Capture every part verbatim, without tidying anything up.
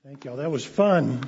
Thank y'all. That was fun.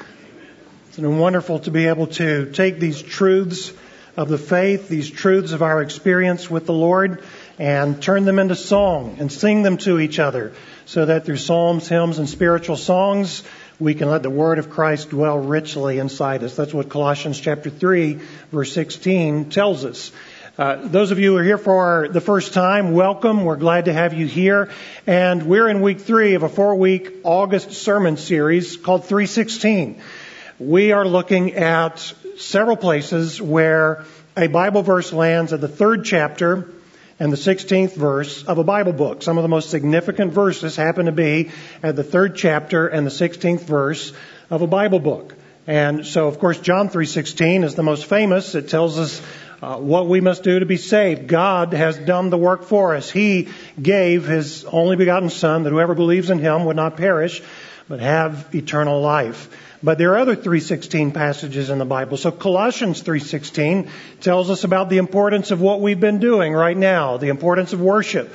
It's been wonderful to be able to take these truths of the faith, these truths of our experience with the Lord, and turn them into song and sing them to each other so that through psalms, hymns, and spiritual songs, we can let the word of Christ dwell richly inside us. That's what Colossians chapter three, verse sixteen tells us. Uh, those of you who are here for the first time, welcome. We're glad to have you here. And we're in week three of a four-week August sermon series called three sixteen. We are looking at several places where a Bible verse lands at the third chapter and the sixteenth verse of a Bible book. Some of the most significant verses happen to be at the third chapter and the sixteenth verse of a Bible book. And so, of course, John three sixteen is the most famous. It tells us Uh, what we must do to be saved. God has done the work for us. He gave His only begotten Son that whoever believes in Him would not perish, but have eternal life. But there are other three sixteen passages in the Bible. So Colossians three sixteen tells us about the importance of what we've been doing right now, the importance of worship.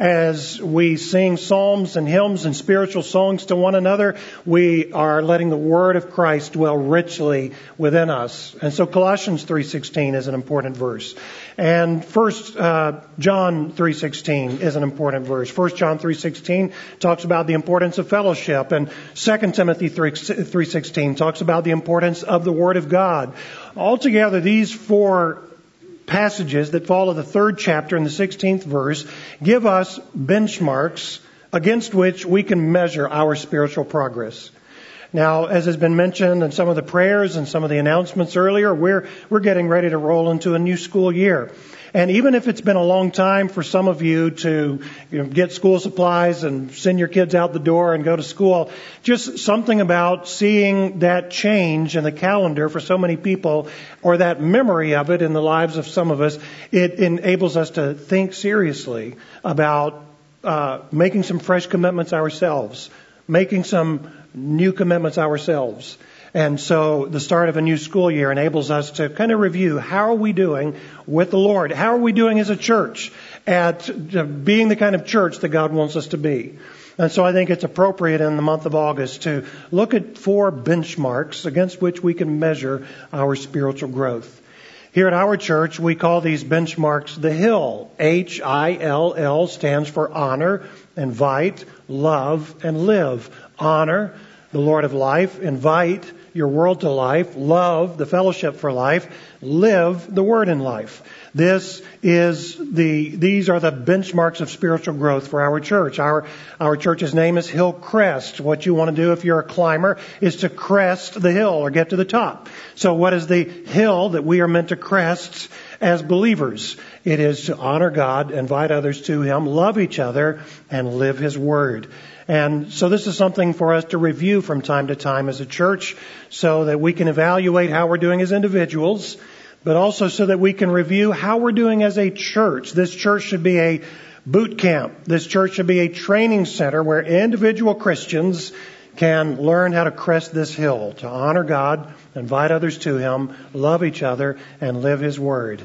As we sing psalms and hymns and spiritual songs to one another, we are letting the word of Christ dwell richly within us. And so Colossians three sixteen is an important verse. And First uh, John three sixteen is an important verse. First John three sixteen talks about the importance of fellowship, and Second Timothy three sixteen talks about the importance of the Word of God. Altogether, these four passages that follow the third chapter and the sixteenth verse give us benchmarks against which we can measure our spiritual progress. Now, as has been mentioned in some of the prayers and some of the announcements earlier, we're we're getting ready to roll into a new school year. And even if it's been a long time for some of you to, you know, get school supplies and send your kids out the door and go to school, just something about seeing that change in the calendar for so many people, or that memory of it in the lives of some of us, it enables us to think seriously about uh, making some fresh commitments ourselves, making some new commitments ourselves. And so the start of a new school year enables us to kind of review, how are we doing with the Lord? How are we doing as a church at being the kind of church that God wants us to be? And so I think it's appropriate in the month of August to look at four benchmarks against which we can measure our spiritual growth. Here at our church, we call these benchmarks the HILL. H I L L stands for honor, invite, love, and live. Honor, the Lord of life. Invite your world to life. Love, the fellowship for life. Live, the word in life. This is the, these are the benchmarks of spiritual growth for our church. Our, our church's name is Hillcrest. What you want to do if you're a climber is to crest the hill or get to the top. So what is the hill that we are meant to crest as believers? It is to honor God, invite others to Him, love each other, and live His word. And so this is something for us to review from time to time as a church so that we can evaluate how we're doing as individuals, but also so that we can review how we're doing as a church. This church should be a boot camp. This church should be a training center where individual Christians can learn how to crest this hill, to honor God, invite others to Him, love each other, and live His word.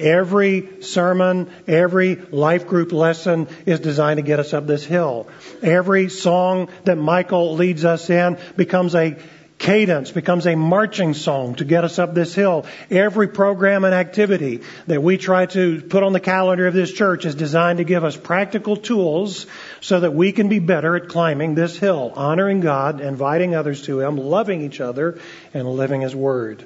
Every sermon, every life group lesson is designed to get us up this hill. Every song that Michael leads us in becomes a cadence, becomes a marching song to get us up this hill. Every program and activity that we try to put on the calendar of this church is designed to give us practical tools so that we can be better at climbing this hill, honoring God, inviting others to Him, loving each other, and living His word.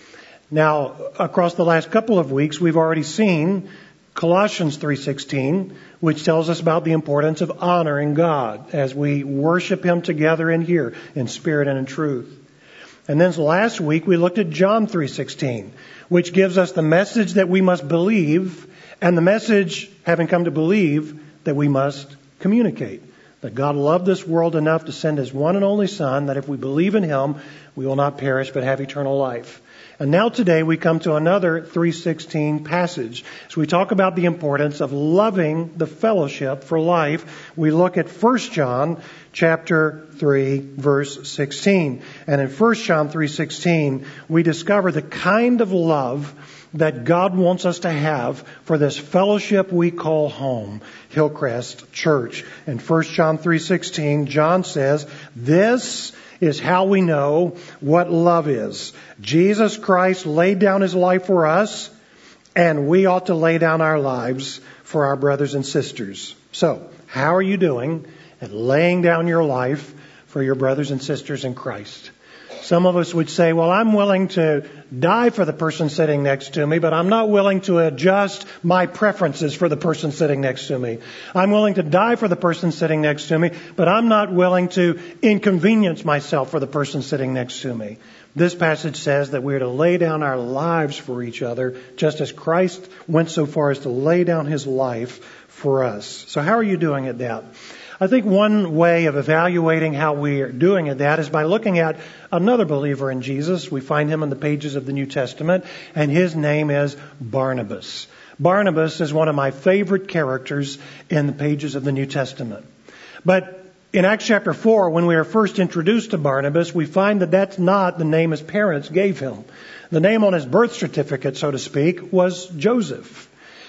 Now, across the last couple of weeks, we've already seen Colossians three sixteen, which tells us about the importance of honoring God as we worship Him together in here, in spirit and in truth. And then last week, we looked at John three sixteen, which gives us the message that we must believe, and the message, having come to believe, that we must communicate. That God loved this world enough to send His one and only Son, that if we believe in Him, we will not perish but have eternal life. And now today we come to another three sixteen passage. So we talk about the importance of loving the fellowship for life. We look at First John chapter three, verse sixteen. And in First John three sixteen, we discover the kind of love that God wants us to have for this fellowship we call home, Hillcrest Church. In First John three sixteen, John says, "This is how we know what love is. Jesus Christ laid down his life for us, and we ought to lay down our lives for our brothers and sisters. So, how are you doing at laying down your life for your brothers and sisters in Christ? Some of us would say, well, I'm willing to die for the person sitting next to me, but I'm not willing to adjust my preferences for the person sitting next to me. I'm willing to die for the person sitting next to me, but I'm not willing to inconvenience myself for the person sitting next to me. This passage says that we're to lay down our lives for each other, just as Christ went so far as to lay down his life for us. So how are you doing at that? I think one way of evaluating how we are doing at that is by looking at another believer in Jesus. We find him in the pages of the New Testament, and his name is Barnabas. Barnabas is one of my favorite characters in the pages of the New Testament. But in Acts chapter four, when we are first introduced to Barnabas, we find that that's not the name his parents gave him. The name on his birth certificate, so to speak, was Joseph.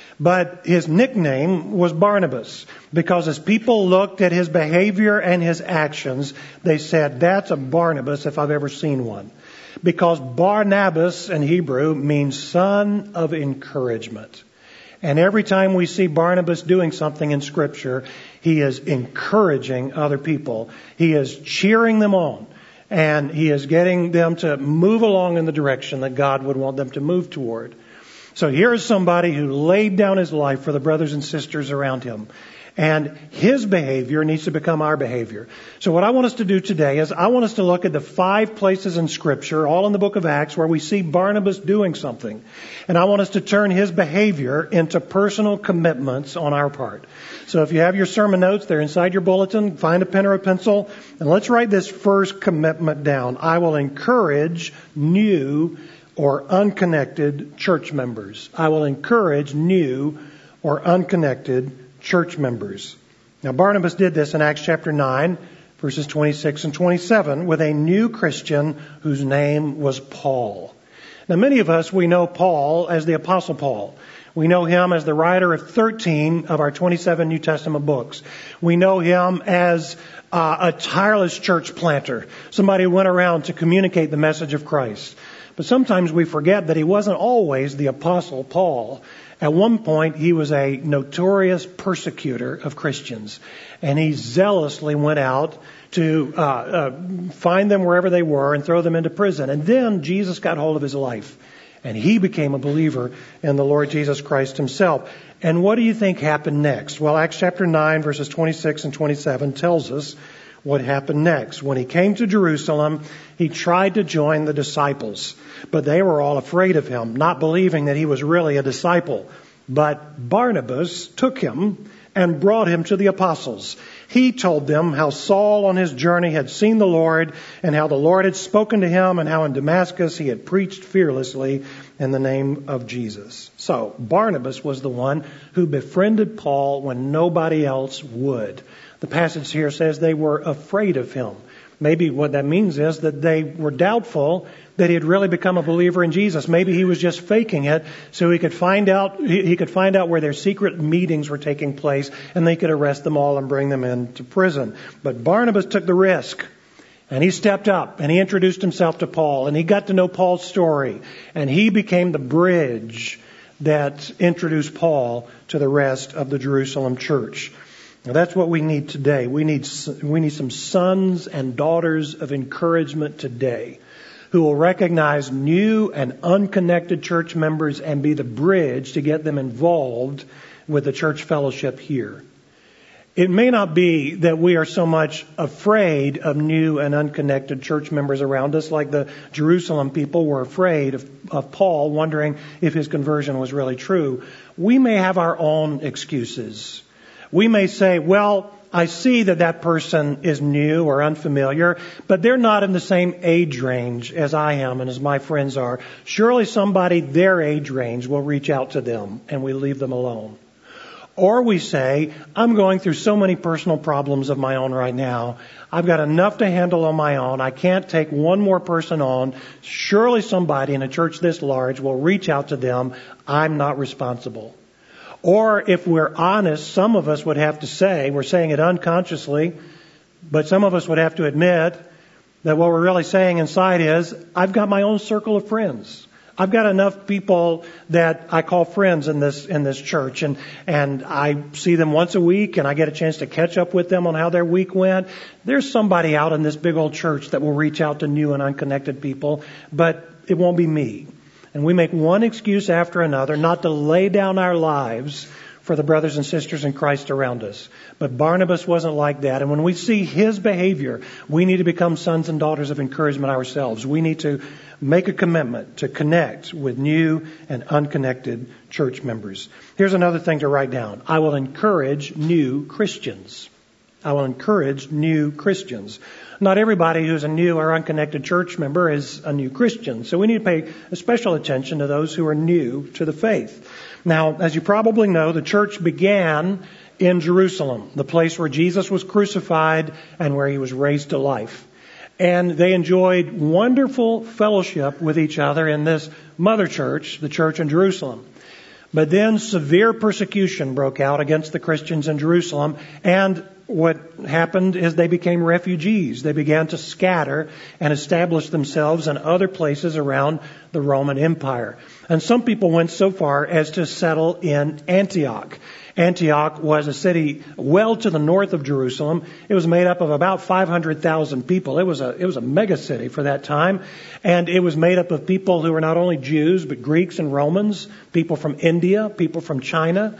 But his nickname was Barnabas, because as people looked at his behavior and his actions, they said, that's a Barnabas if I've ever seen one. Because Barnabas in Hebrew means son of encouragement. And every time we see Barnabas doing something in Scripture, he is encouraging other people. He is cheering them on. And he is getting them to move along in the direction that God would want them to move toward. So here is somebody who laid down his life for the brothers and sisters around him. And his behavior needs to become our behavior. So what I want us to do today is I want us to look at the five places in Scripture, all in the book of Acts, where we see Barnabas doing something. And I want us to turn his behavior into personal commitments on our part. So if you have your sermon notes, they're inside your bulletin. Find a pen or a pencil. And let's write this first commitment down. I will encourage new or unconnected church members. I will encourage new or unconnected church members. Now, Barnabas did this in Acts chapter nine, verses twenty-six and twenty-seven, with a new Christian whose name was Paul. Now, many of us, we know Paul as the Apostle Paul. We know him as the writer of thirteen of our twenty-seven New Testament books. We know him as uh, a tireless church planter, somebody who went around to communicate the message of Christ. But sometimes we forget that he wasn't always the Apostle Paul. At one point, he was a notorious persecutor of Christians, and he zealously went out to uh, uh, find them wherever they were and throw them into prison. And then Jesus got hold of his life, and he became a believer in the Lord Jesus Christ himself. And what do you think happened next? Well, Acts chapter nine, verses twenty-six and twenty-seven tells us what happened next. When he came to Jerusalem, he tried to join the disciples, but they were all afraid of him, not believing that he was really a disciple. But Barnabas took him and brought him to the apostles. He told them how Saul on his journey had seen the Lord, and how the Lord had spoken to him, and how in Damascus he had preached fearlessly in the name of Jesus. So Barnabas was the one who befriended Paul when nobody else would. The passage here says they were afraid of him. Maybe what that means is that they were doubtful that he had really become a believer in Jesus. Maybe he was just faking it so he could find out he could find out where their secret meetings were taking place, and they could arrest them all and bring them into prison. But Barnabas took the risk, and he stepped up, and he introduced himself to Paul, and he got to know Paul's story, and he became the bridge that introduced Paul to the rest of the Jerusalem church. Now, that's what we need today. We need we need some sons and daughters of encouragement today who will recognize new and unconnected church members and be the bridge to get them involved with the church fellowship here. It may not be that we are so much afraid of new and unconnected church members around us, like the Jerusalem people were afraid of, of Paul, wondering if his conversion was really true. We may have our own excuses. We may say, well, I see that that person is new or unfamiliar, but they're not in the same age range as I am and as my friends are. Surely somebody their age range will reach out to them, and we leave them alone. Or we say, I'm going through so many personal problems of my own right now. I've got enough to handle on my own. I can't take one more person on. Surely somebody in a church this large will reach out to them. I'm not responsible. Or if we're honest, some of us would have to say, we're saying it unconsciously, but some of us would have to admit That what we're really saying inside is, I've got my own circle of friends. I've got enough people that I call friends in this in this church, and and I see them once a week, and I get a chance to catch up with them on how their week went. There's somebody out in this big old church that will reach out to new and unconnected people, but it won't be me. And we make one excuse after another not to lay down our lives for the brothers and sisters in Christ around us. But Barnabas wasn't like that. And when we see his behavior, we need to become sons and daughters of encouragement ourselves. We need to make a commitment to connect with new and unconnected church members. Here's another thing to write down. I will encourage new Christians. I will encourage new Christians. Not everybody who's a new or unconnected church member is a new Christian. So we need to pay a special attention to those who are new to the faith. Now, as you probably know, the church began in Jerusalem, the place where Jesus was crucified and where he was raised to life. And they enjoyed wonderful fellowship with each other in this mother church, the church in Jerusalem. But then severe persecution broke out against the Christians in Jerusalem, and what happened is they became refugees. They began to scatter and establish themselves in other places around the Roman Empire. And some people went so far as to settle in Antioch. Antioch was a city well to the north of Jerusalem. It was made up of about five hundred thousand people. It was a it was a mega city for that time. And it was made up of people who were not only Jews, but Greeks and Romans, people from India, people from China.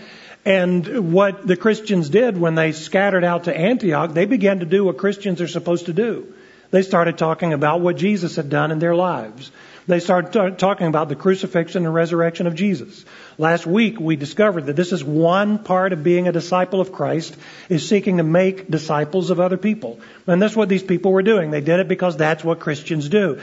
And what the Christians did when they scattered out to Antioch, they began to do what Christians are supposed to do. They started talking about what Jesus had done in their lives. They started t- talking about the crucifixion and resurrection of Jesus. Last week, we discovered that this is one part of being a disciple of Christ, is seeking to make disciples of other people. And that's what these people were doing. They did it because that's what Christians do.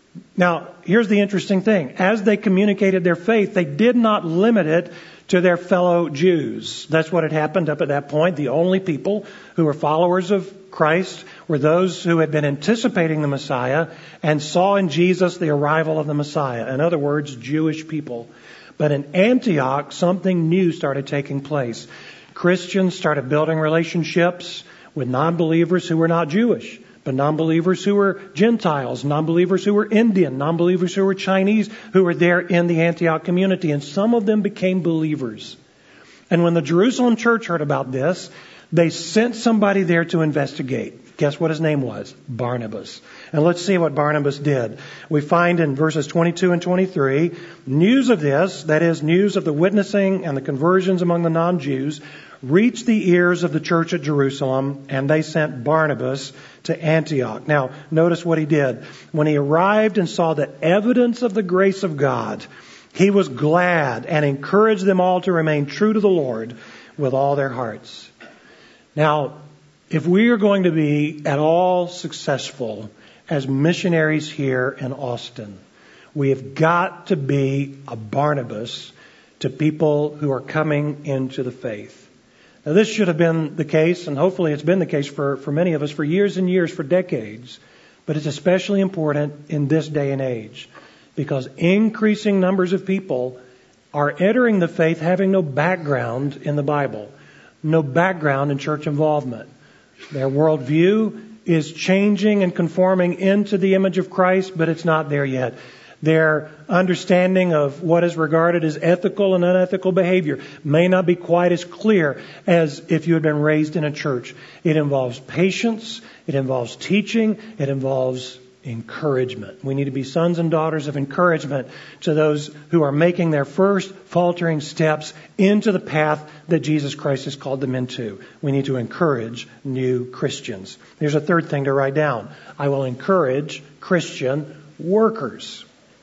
Now, here's the interesting thing. As they communicated their faith, they did not limit it to their fellow Jews. That's what had happened up at that point. The only people who were followers of Christ were those who had been anticipating the Messiah and saw in Jesus the arrival of the Messiah. In other words, Jewish people. But in Antioch, something new started taking place. Christians started building relationships with non-believers who were not Jewish, but non-believers who were Gentiles, non-believers who were Indian, non-believers who were Chinese, who were there in the Antioch community. And some of them became believers. And when the Jerusalem church heard about this, they sent somebody there to investigate. Guess what his name was? Barnabas. And let's see what Barnabas did. We find in verses twenty-two and twenty-three, news of this, that is, news of the witnessing and the conversions among the non-Jews, reached the ears of the church at Jerusalem, and they sent Barnabas to Antioch. Now, notice what he did. When he arrived and saw the evidence of the grace of God, he was glad and encouraged them all to remain true to the Lord with all their hearts. Now, if we are going to be at all successful as missionaries here in Austin, we have got to be a Barnabas to people who are coming into the faith. Now, this should have been the case, and hopefully it's been the case for, for many of us for years and years, for decades. But it's especially important in this day and age, because increasing numbers of people are entering the faith having no background in the Bible, no background in church involvement. Their worldview is changing and conforming into the image of Christ, but it's not there yet. Their understanding of what is regarded as ethical and unethical behavior may not be quite as clear as if you had been raised in a church. It involves patience, it involves teaching, it involves encouragement. We need to be sons and daughters of encouragement to those who are making their first faltering steps into the path that Jesus Christ has called them into. We need to encourage new Christians. Here's a third thing to write down. I will encourage Christian workers.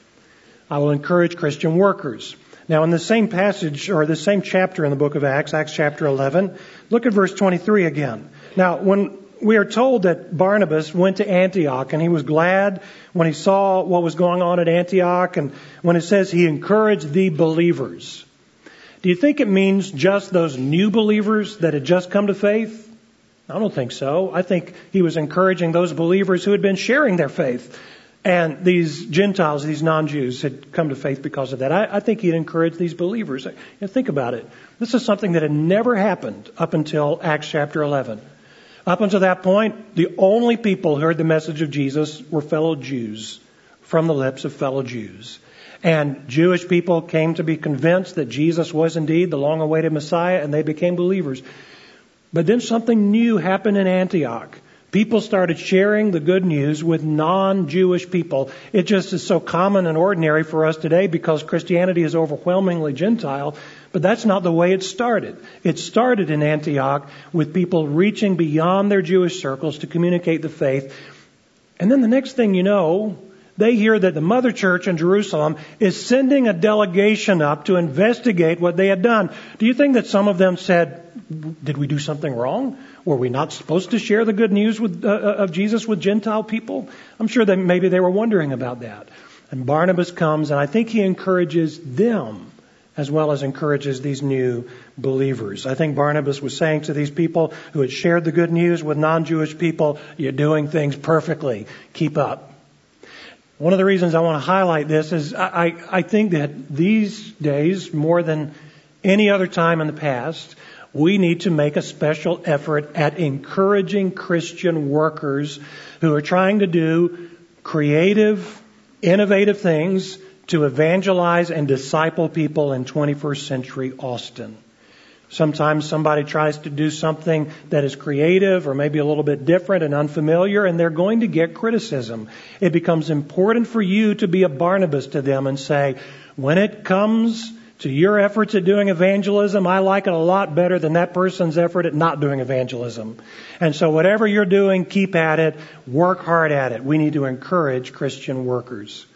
I will encourage Christian workers. Now, in the same passage, or the same chapter in the book of Acts, Acts chapter eleven, look at verse twenty-three again. Now, when we are told that Barnabas went to Antioch, and he was glad when he saw what was going on at Antioch, and when it says he encouraged the believers, do you think it means just those new believers that had just come to faith? I don't think so. I think he was encouraging those believers who had been sharing their faith. And these Gentiles, these non-Jews, had come to faith because of that. I, I think he'd encouraged these believers. You know, think about it. This is something that had never happened up until Acts chapter eleven. Up until that point, the only people who heard the message of Jesus were fellow Jews, from the lips of fellow Jews. And Jewish people came to be convinced that Jesus was indeed the long-awaited Messiah, and they became believers. But then something new happened in Antioch. People started sharing the good news with non-Jewish people. It just is so common and ordinary for us today because Christianity is overwhelmingly Gentile. But that's not the way it started. It started in Antioch with people reaching beyond their Jewish circles to communicate the faith. And then the next thing you know, they hear that the mother church in Jerusalem is sending a delegation up to investigate what they had done. Do you think that some of them said, did we do something wrong? Were we not supposed to share the good news with, uh, of Jesus with Gentile people? I'm sure that maybe they were wondering about that. And Barnabas comes, and I think he encourages them as well as encourages these new believers. I think Barnabas was saying to these people who had shared the good news with non-Jewish people, you're doing things perfectly. Keep up. One of the reasons I want to highlight this is I, I think that these days, more than any other time in the past, we need to make a special effort at encouraging Christian workers who are trying to do creative, innovative things to evangelize and disciple people in twenty-first century Austin. Sometimes somebody tries to do something that is creative or maybe a little bit different and unfamiliar, and they're going to get criticism. It becomes important for you to be a Barnabas to them and say, when it comes to your efforts at doing evangelism, I like it a lot better than that person's effort at not doing evangelism. And so whatever you're doing, keep at it, work hard at it. We need to encourage Christian workers.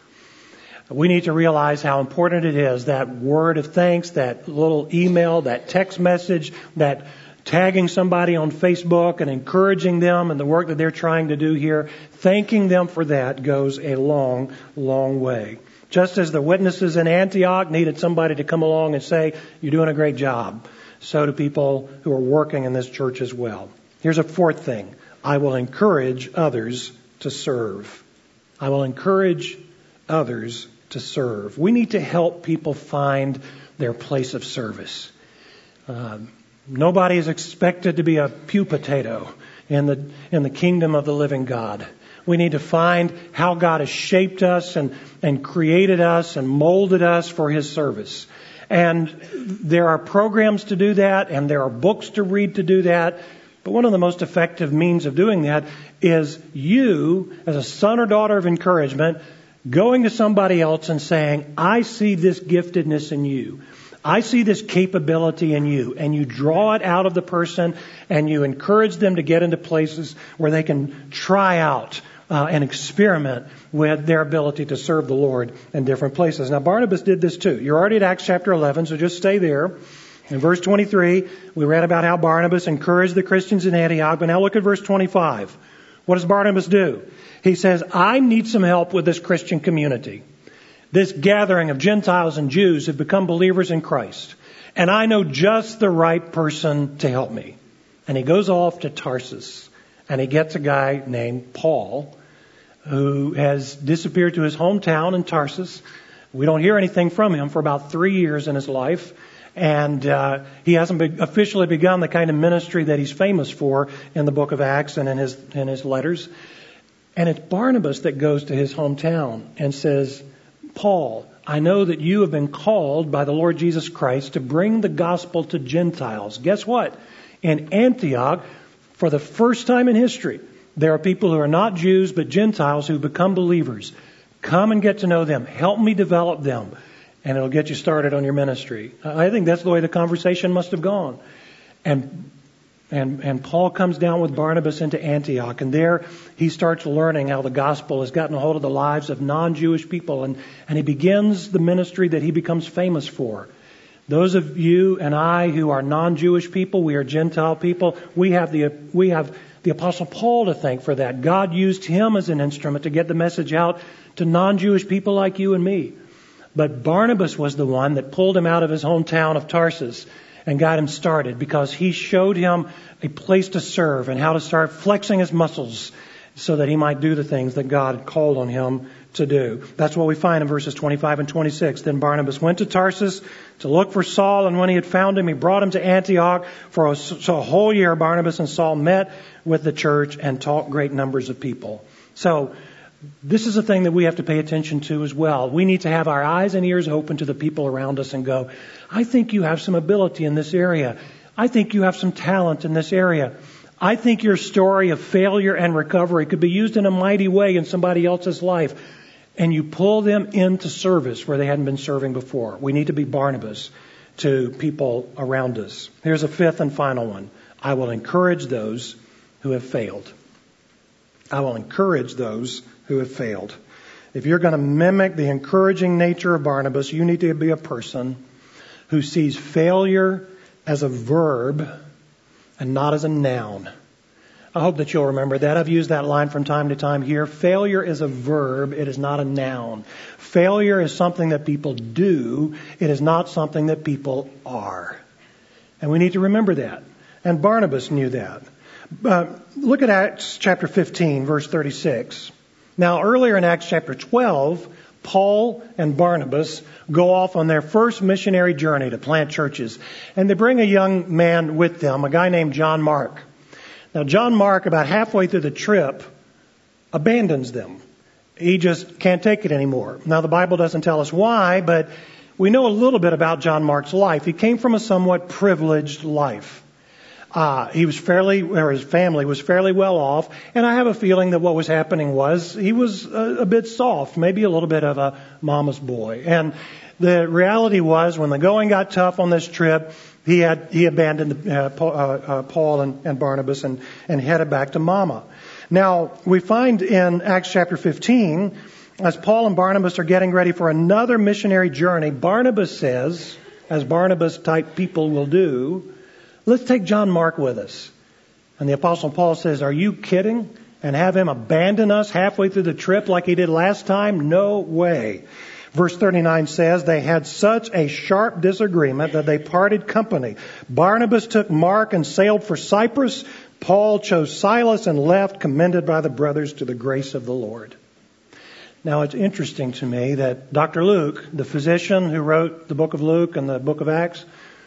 We need to realize how important it is, that word of thanks, that little email, that text message, that tagging somebody on Facebook and encouraging them and the work that they're trying to do here. Thanking them for that goes a long, long way. Just as the witnesses in Antioch needed somebody to come along and say, you're doing a great job, so do people who are working in this church as well. Here's a fourth thing. I will encourage others to serve. I will encourage others to serve. We need to help people find their place of service. Uh, nobody is expected to be a pew potato in the in the kingdom of the living God. We need to find how God has shaped us and, and created us and molded us for His service. And there are programs to do that, and there are books to read to do that. But one of the most effective means of doing that is you, as a son or daughter of encouragement, going to somebody else and saying, I see this giftedness in you. I see this capability in you. And you draw it out of the person and you encourage them to get into places where they can try out uh, and experiment with their ability to serve the Lord in different places. Now, Barnabas did this too. You're already at Acts chapter eleven, so just stay there. In verse twenty-three, we read about how Barnabas encouraged the Christians in Antioch. But now look at verse twenty-five. What does Barnabas do? He says, I need some help with this Christian community. This gathering of Gentiles and Jews have become believers in Christ. And I know just the right person to help me. And he goes off to Tarsus. And he gets a guy named Paul, who has disappeared to his hometown in Tarsus. We don't hear anything from him for about three years in his life. And uh, he hasn't be- officially begun the kind of ministry that he's famous for in the book of Acts and in his in his letters. And it's Barnabas that goes to his hometown and says, Paul, I know that you have been called by the Lord Jesus Christ to bring the gospel to Gentiles. Guess what? In Antioch, for the first time in history, there are people who are not Jews but Gentiles who become believers. Come and get to know them. Help me develop them. And it'll get you started on your ministry. I think that's the way the conversation must have gone. And And, and Paul comes down with Barnabas into Antioch, and there he starts learning how the gospel has gotten a hold of the lives of non-Jewish people, and, and he begins the ministry that he becomes famous for. Those of you and I who are non-Jewish people, we are Gentile people, we have the we have the Apostle Paul to thank for that. God used him as an instrument to get the message out to non-Jewish people like you and me. But Barnabas was the one that pulled him out of his hometown of Tarsus and got him started, because he showed him a place to serve and how to start flexing his muscles so that he might do the things that God had called on him to do. That's what we find in verses twenty-five and twenty-six. Then Barnabas went to Tarsus to look for Saul, and when he had found him, he brought him to Antioch. For a, so a whole year, Barnabas and Saul met with the church and taught great numbers of people. So this is a thing that we have to pay attention to as well. We need to have our eyes and ears open to the people around us and go, I think you have some ability in this area. I think you have some talent in this area. I think your story of failure and recovery could be used in a mighty way in somebody else's life. And you pull them into service where they hadn't been serving before. We need to be Barnabas to people around us. Here's a fifth and final one. I will encourage those who have failed. I will encourage those who have failed. If you're going to mimic the encouraging nature of Barnabas, you need to be a person who sees failure as a verb and not as a noun. I hope that you'll remember that. I've used that line from time to time here. Failure is a verb. It is not a noun. Failure is something that people do. It is not something that people are. And we need to remember that. And Barnabas knew that. Uh, look at Acts chapter fifteen, verse thirty-six. Now, earlier in Acts chapter twelve, Paul and Barnabas go off on their first missionary journey to plant churches. And they bring a young man with them, a guy named John Mark. Now, John Mark, about halfway through the trip, abandons them. He just can't take it anymore. Now, the Bible doesn't tell us why, but we know a little bit about John Mark's life. He came from a somewhat privileged life. Uh, he was fairly, or his family was fairly well off, and I have a feeling that what was happening was he was a, a bit soft, maybe a little bit of a mama's boy. And the reality was, when the going got tough on this trip, he had he abandoned uh, Paul, uh, uh, Paul and, and Barnabas and, and headed back to Mama. Now, we find in Acts chapter fifteen, as Paul and Barnabas are getting ready for another missionary journey, Barnabas says, as Barnabas-type people will do, let's take John Mark with us. And the Apostle Paul says, are you kidding? And have him abandon us halfway through the trip like he did last time? No way. Verse thirty-nine says, they had such a sharp disagreement that they parted company. Barnabas took Mark and sailed for Cyprus. Paul chose Silas and left, commended by the brothers to the grace of the Lord. Now, it's interesting to me that Doctor Luke, the physician who wrote the book of Luke and the book of Acts,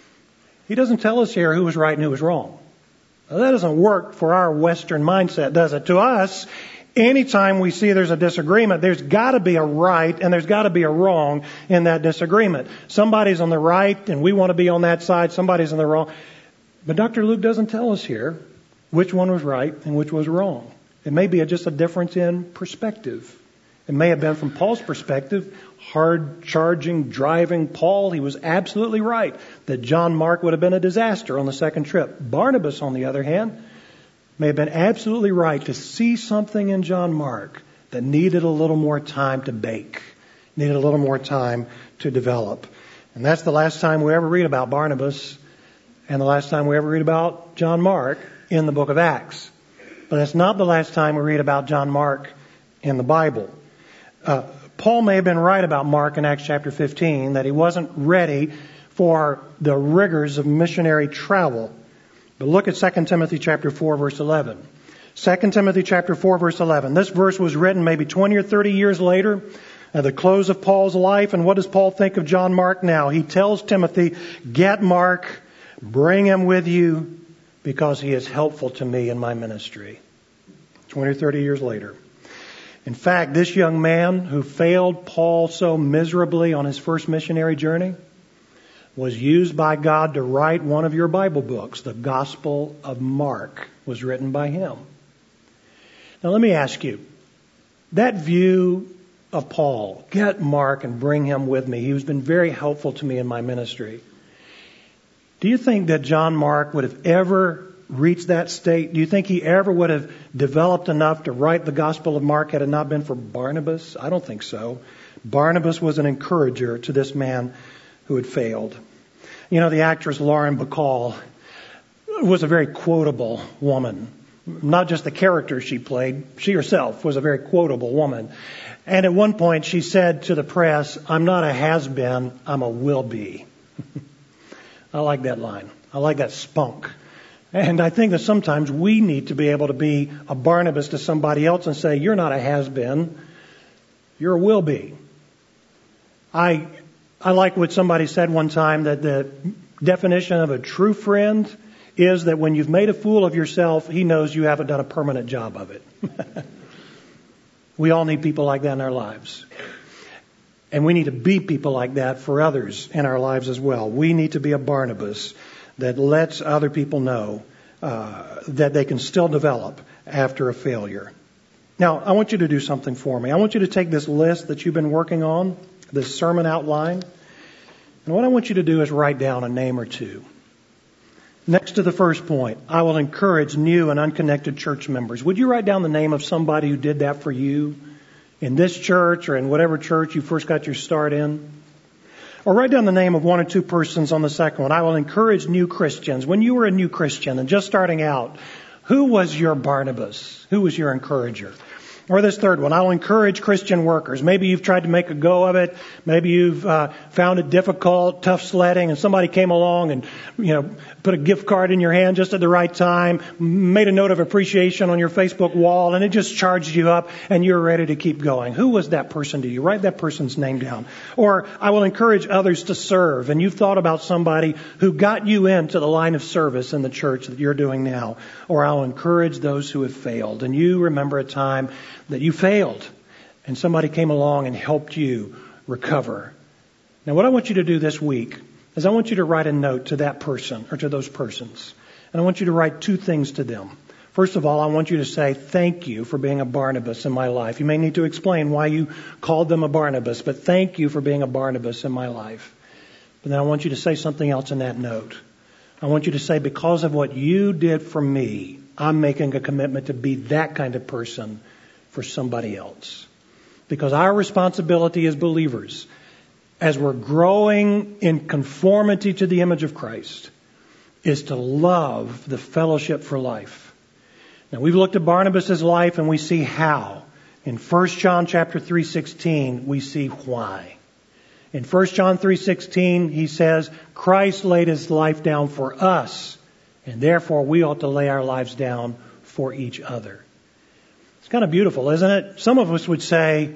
he doesn't tell us here who was right and who was wrong. Now, that doesn't work for our Western mindset, does it? To us, anytime we see there's a disagreement, there's got to be a right and there's got to be a wrong in that disagreement. Somebody's on the right and we want to be on that side. Somebody's on the wrong. But Doctor Luke doesn't tell us here which one was right and which was wrong. It may be a, just a difference in perspective. It may have been from Paul's perspective, hard-charging, driving Paul. He was absolutely right that John Mark would have been a disaster on the second trip. Barnabas, on the other hand, may have been absolutely right to see something in John Mark that needed a little more time to bake, needed a little more time to develop. And that's the last time we ever read about Barnabas and the last time we ever read about John Mark in the book of Acts. But that's not the last time we read about John Mark in the Bible. Uh, Paul may have been right about Mark in Acts chapter fifteen, that he wasn't ready for the rigors of missionary travel. But look at Second Timothy chapter four, verse eleven. Second Timothy chapter four, verse eleven. This verse was written maybe twenty or thirty years later, at the close of Paul's life. And what does Paul think of John Mark now? He tells Timothy, get Mark, bring him with you, because he is helpful to me in my ministry. twenty or thirty years later. In fact, this young man who failed Paul so miserably on his first missionary journey was used by God to write one of your Bible books. The Gospel of Mark was written by him. Now let me ask you, that view of Paul, get Mark and bring him with me, he's been very helpful to me in my ministry. Do you think that John Mark would have ever reached that state? Do you think he ever would have developed enough to write the Gospel of Mark had it not been for Barnabas? I don't think so. Barnabas was an encourager to this man who had failed. You know, the actress Lauren Bacall was a very quotable woman. Not just the character she played, she herself was a very quotable woman. And at one point she said to the press, I'm not a has-been, I'm a will-be. I like that line. I like that spunk. And I think that sometimes we need to be able to be a Barnabas to somebody else and say, you're not a has-been, you're a will-be. I, I like what somebody said one time, that the definition of a true friend is that when you've made a fool of yourself, he knows you haven't done a permanent job of it. We all need people like that in our lives. And we need to be people like that for others in our lives as well. We need to be a Barnabas that lets other people know uh, that they can still develop after a failure. Now, I want you to do something for me. I want you to take this list that you've been working on, this sermon outline, and what I want you to do is write down a name or two. Next to the first point, I will encourage new and unconnected church members. Would you write down the name of somebody who did that for you in this church or in whatever church you first got your start in? Or write down the name of one or two persons on the second one. I will encourage new Christians. When you were a new Christian and just starting out, who was your Barnabas? Who was your encourager? Or this third one, I will encourage Christian workers. Maybe you've tried to make a go of it. Maybe you've uh, found it difficult, tough sledding, and somebody came along and, you know, put a gift card in your hand just at the right time, made a note of appreciation on your Facebook wall, and it just charged you up, and you're ready to keep going. Who was that person to you? Write that person's name down. Or I will encourage others to serve, and you've thought about somebody who got you into the line of service in the church that you're doing now. Or I'll encourage those who have failed, and you remember a time that you failed and somebody came along and helped you recover. Now, what I want you to do this week is I want you to write a note to that person or to those persons. And I want you to write two things to them. First of all, I want you to say, thank you for being a Barnabas in my life. You may need to explain why you called them a Barnabas, but thank you for being a Barnabas in my life. But then I want you to say something else in that note. I want you to say, because of what you did for me, I'm making a commitment to be that kind of person for somebody else. Because our responsibility as believers, as we're growing in conformity to the image of Christ, is to love the fellowship for life. Now, we've looked at Barnabas' life and we see how. In First John chapter three sixteen, we see why. In First John three sixteen, he says, Christ laid his life down for us, and therefore we ought to lay our lives down for each other. It's kind of beautiful, isn't it? Some of us would say,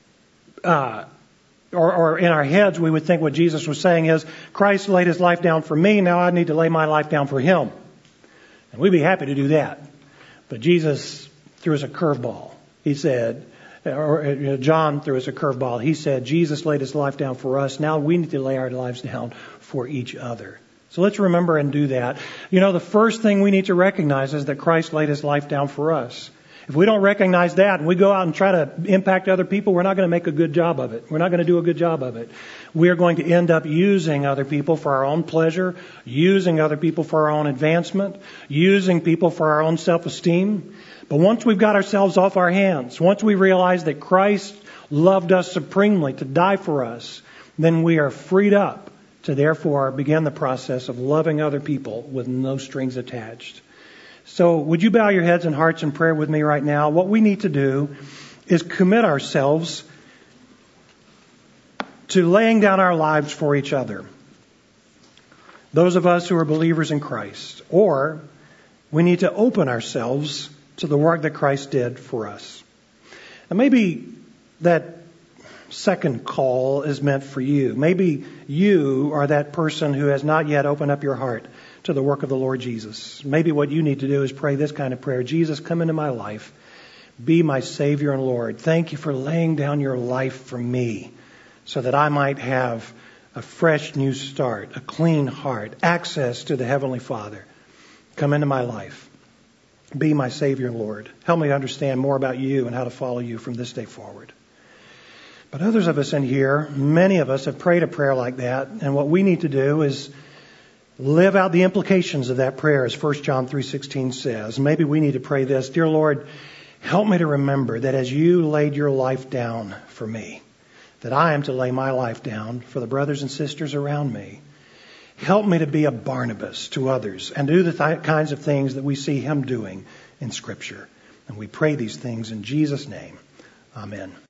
uh, or, or in our heads, we would think what Jesus was saying is, Christ laid his life down for me, now I need to lay my life down for him. And we'd be happy to do that. But Jesus threw us a curveball. He said, or John threw us a curveball. He said, Jesus laid his life down for us, now we need to lay our lives down for each other. So let's remember and do that. You know, the first thing we need to recognize is that Christ laid his life down for us. If we don't recognize that and we go out and try to impact other people, we're not going to make a good job of it. We're not going to do a good job of it. We are going to end up using other people for our own pleasure, using other people for our own advancement, using people for our own self-esteem. But once we've got ourselves off our hands, once we realize that Christ loved us supremely to die for us, then we are freed up to therefore begin the process of loving other people with no strings attached. So would you bow your heads and hearts in prayer with me right now? What we need to do is commit ourselves to laying down our lives for each other. Those of us who are believers in Christ. Or we need to open ourselves to the work that Christ did for us. And maybe that second call is meant for you. Maybe you are that person who has not yet opened up your heart to the work of the Lord Jesus. Maybe what you need to do is pray this kind of prayer. Jesus, come into my life. Be my Savior and Lord. Thank you for laying down your life for me so that I might have a fresh new start, a clean heart, access to the Heavenly Father. Come into my life. Be my Savior and Lord. Help me understand more about you and how to follow you from this day forward. But others of us in here, many of us have prayed a prayer like that, and what we need to do is live out the implications of that prayer, as First John three sixteen says. Maybe we need to pray this. Dear Lord, help me to remember that as you laid your life down for me, that I am to lay my life down for the brothers and sisters around me. Help me to be a Barnabas to others and do the th- kinds of things that we see him doing in Scripture. And we pray these things in Jesus' name. Amen.